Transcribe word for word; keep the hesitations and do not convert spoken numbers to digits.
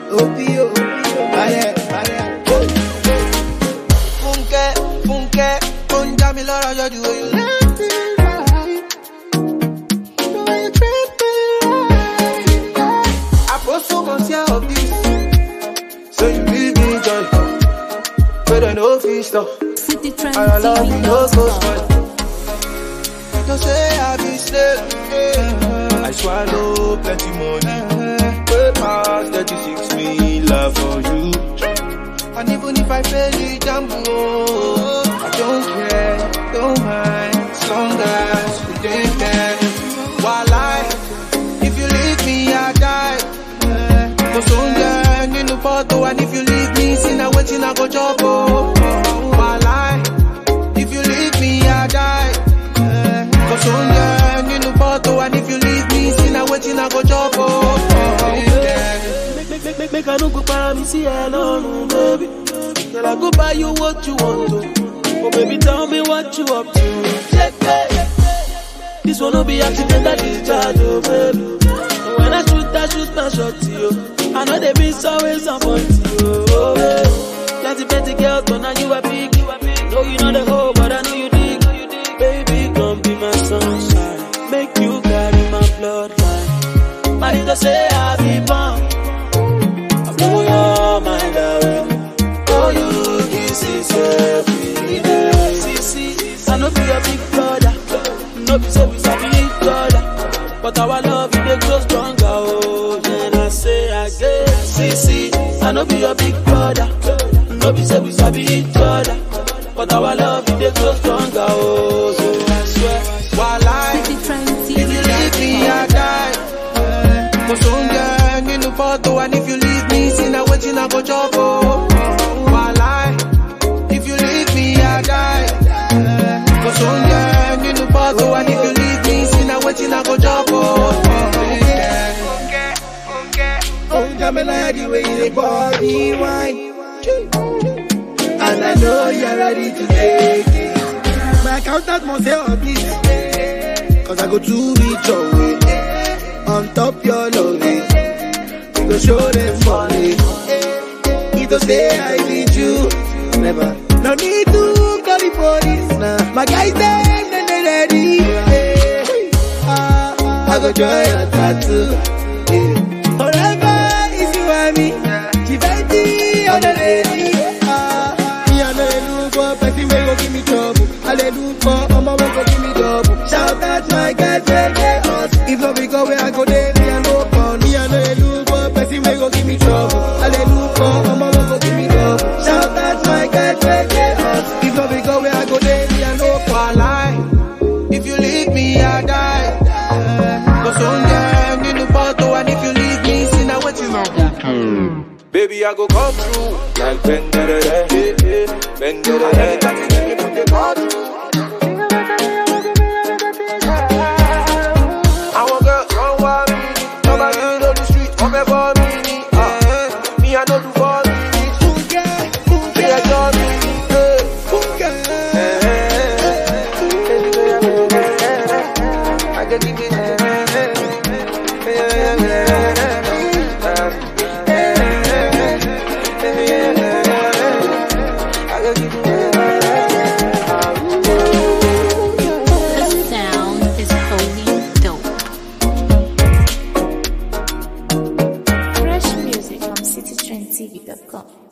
Opio, aye, aye. Funke, funke, punja mi lọ́rọ̀ yọ the way you let me ride. The way you treat me right. I put so much here of this, so you leave me joy. But I know if stop, and I love you no so smart. Don't say I be slave, I swallow plenty money. Way past thirty-six me love for you. And even if I fail the jump, oh, I don't care, don't mind. As long as we did that. While I, if you leave me, I die. Cause soon then in the photo, and if you leave me, sin I waiting, I go job. Oh, while I, if you leave me, I die. Cause soon then in the photo, and if you leave me, sin I waiting, I go job. Oh, Make, make, make, make I no go buy me, see alone, baby. Girl, I go buy you what you want to. Oh, baby, tell me what you up to. Check it. This one will be accidental discharge, oh, baby. When I shoot, I shoot my shot to you. I know they miss always some fun to you, oh, baby. Plenty, plenty girls, but now you are big. No, you know the whole, but I know you dig. Baby, come be my sunshine. Make you carry my bloodline. My nigga say I be born. Oh, you're my darling. Oh, you kisses every day. See, see, I know be a big brother. No be say we sabi each other, but our love it dey grow stronger. Oh, then I say again. See, see, I know be a big brother. No be say we sabi each other, but our love it dey grow stronger. Oh, so I swear, while I, if you leave me, I die. Cause soon then in the photo, and if you leave me, sin I waiting, I go job. Oh, while I, if you leave me, I die. Cause soon then in the photo, and if you leave me, sin I waiting, I go job. Oh, okay, okay. Oh, damn, I like the way you body wine. And I know you're ready to take it. My accountant must say all this, cause I go to reach your way. On top your loving, we go show them money. If they say I need you, never. No need to call the police now. My guys them, then they ready. Yeah. Uh, I go join your tattoo. Yeah. Forever is you and me. Givenchy on the lady. Uh, me and I look for person wey go give me trouble. I dey look for a mama wey go give me double. Shout out my guys, they get us. If not because where I go there, me and no fun. Me and I look for person wey go give me trouble. I dey look for a mama wey go give me double. Shout out my guys, they get us. If not because where I go there, me and no fun. If you leave me, I die. Cause soon then in the photo, and if you leave me, sin I waiting, I go job. Baby, I go come through like Ben Dere, Ben Dere. Anytime you need me, put the call through. I want girl, run wild me. Nobody on the street, come and for me. Uh, me, I know do for me. Funke, funke, Me, I don't me. funke. I can give it. Fresh music from citytrendtv dot com.